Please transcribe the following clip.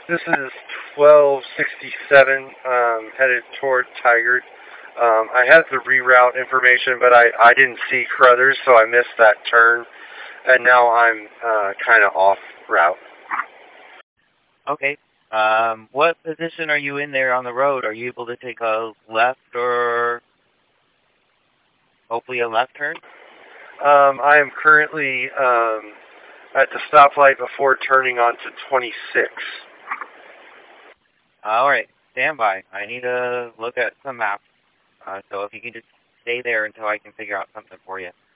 This is 1267, headed toward Tigard. I had the reroute information, but I didn't see Crothers, so I missed that turn, and now I'm kind of off route. Okay. What position are you in there on the road? Are you able to take a left or hopefully a left turn? I am currently at the stoplight before turning onto 26. All right. Stand by. I need to look at some maps. So if you can just stay there until I can figure out something for you.